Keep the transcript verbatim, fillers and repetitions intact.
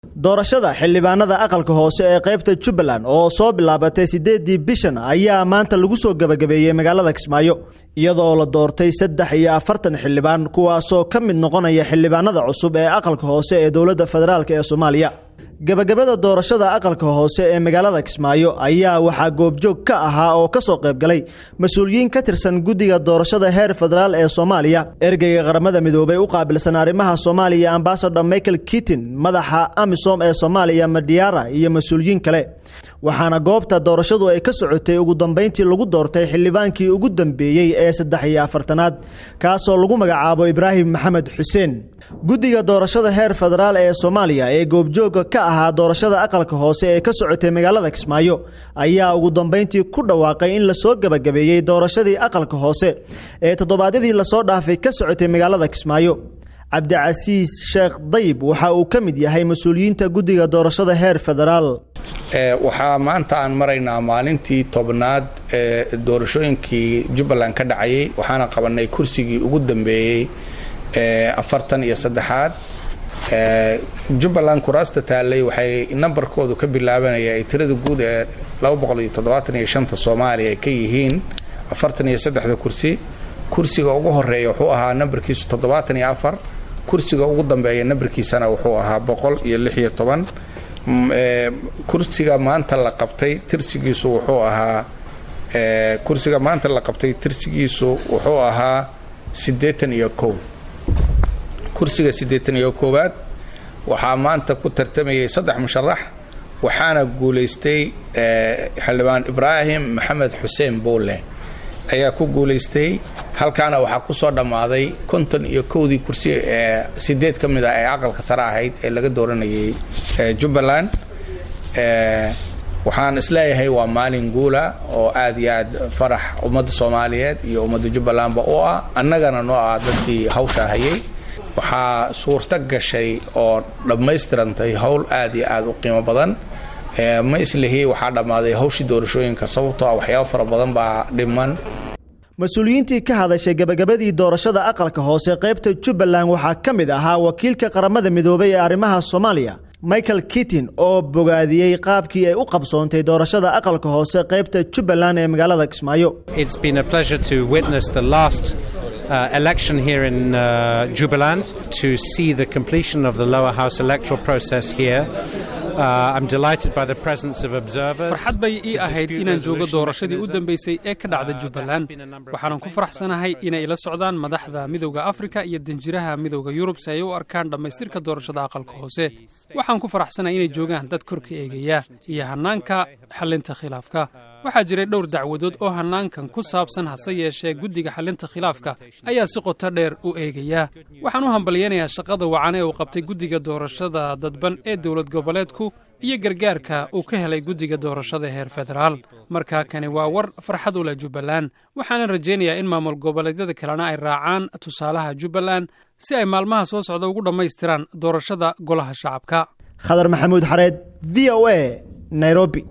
doorashada xildhibaanada aqalka hoose ee qaybta Jubbaland oo soo bilaabatay sideedii bishan ayaa maanta lagu soo gabagabeeyay magaalada Kismaayo iyadoo la doortay saddex iyo afartan xildhibaan kuwaas oo ka mid noqonaya xildhibaanada cusub ee aqalka hoose ee dawladda federaalka ee Soomaaliya. gabagabada doorashada aqalka hoose ee magaalada Kismaayo ayaa waxa goobjoog ka ahaa oo ka soo qayb galay mas'uuliyiin ka tirsan guddiga doorashada heer federaal ee Soomaaliya, ergeyga qaramada midoobay u qaabilsan arrimaha Soomaaliya Ambassador Michael Keating, madaxa AMISOM ee Soomaaliya Madiara iyo mas'uuliyiin kale. waxaana goobta doorashadu ay ka socotay ugu dambeyntii lagu doortay xildhibaankii ugu dambeeyay ee saddex iyo afartanaad kaas oo lagu magacaabo Ibraahim Maxamed Xuseen. guddiga doorashada heer federaal ee Soomaaliya ee goobjooga ka ahaa doorashada aqalka hoose ee ka socotay magaalada Kismaayo ayaa ugu dambeyntii ku dhawaaqay in la soo gabagabeeyay doorashadii aqalka hoose ee toddobaadyadii la soo dhaafay ka socotay magaalada Kismaayo. Cabdicasiis Sheekh Dayib waxa uu ka mid yahay mas'uuliyiinta guddiga doorashada heer federaal. ee waxa maanta aan maraynaa maalintii tobnaad ee doorashooyinkii Jubbaland ka dhacayay, waxaana qabanay kursigii ugu dambeeyay ee afartan iyo saddexaad. ee Jubbaland kuraasta taalay waxay nambarkoodu ka bilaabanayay tirada guud ee laba boqol iyo toddobaatan iyo shan Soomaaliya ka yihiin afartan iyo saddex kursi. kursiga ugu horeeya wuxuu ahaa nambarkiisu toddobaatan iyo afar, kursiga ugu dambeeya nambarkiisana wuxuu ahaa boqol iyo lix iyo toban. ee kursiga maanta la qabtay tirsigiisu wuxuu ahaa ee kursiga maanta la qabtay tirsigiisu wuxuu ahaa siddeetan iyo kow. kursiga siddeetan iyo koowaad waxaa maanta ku tartamayay saddex musharax, waxaana guuleystay ee xildhibaan Ibraahim Maxamed Xuseen Boole ayaa ku guuleystay. halkaana waxaa ku soo dhamaaday konton iyo kowdii kursi ee sideed ka mid ah ee aqalka sare ahayd ee laga dooranayay ee Jubbaland. ee waxaan isleeyahay waa maalin guula oo aad iyo aad farax ummadda Soomaaliyeed iyo ummadda Jubbaland ba oo ah annagana noo ah dadkii hawsha hayay. waxaa suurta gashay oo dhammaystirantay hawl aad iyo aad u qiimo badan. ee ma islihii waxaa dhamaaday hawshii doorashooyinka sababtoo ah waxyaabo fara badan baa dhiman. mas'uuliyiintii ka hadashay gabagabadii doorashada aqalka hoose qaybta Jubbaland waxaa ka mid ahaa wakiilka qaramada midoobay ee arrimaha Soomaaliya Michael Keating oo bogaadiyay qaabkii ay u qabsoontay doorashada aqalka hoose qaybta Jubbaland ee magaalada Kismaayo. It's been a pleasure to witness the last Uh, election here in uh, Jubbaland, to see the completion of the lower house electoral process here. Uh, I'm delighted by the presence of observers. farxad bay ii ahayd inaan joogo doorashadii u dambeysay ee ka dhacday Jubbaland. waxaan ku faraxsanahay inay ila socdaan madaxda midowga Afrika iyo danjiraha midowga Yurub si ay u arkaan dhamaystirka doorashada aqalka hoose. waxaan ku faraxsanahay inay joogaan dad korka eegaya iyo hanaanka xalinta khilaafka. waxaa jiray dhowr dacwadood oo hanaankan ku saabsan, hase yeeshee guddiga xalinta khilaafka ayaa si qoto dheer u eegaya. waxaan u hambalyeynayaa shaqada wacan ee uu qabtay guddiga doorashada dadban ee dowlad goboleedku iyo gargaarka uu ka helay guddiga doorashada heer federaal. markaa kani waa war farxad u leh Jubbaland, waxaana rajaynayaa in maamul goboleedyada kalena ay raacaan tusaalaha Jubbaland si ay maalmaha soo socda ugu dhammaystiraan doorashada golaha shacabka. Khadar Maxamuud Xareed, V O A, Nairobi.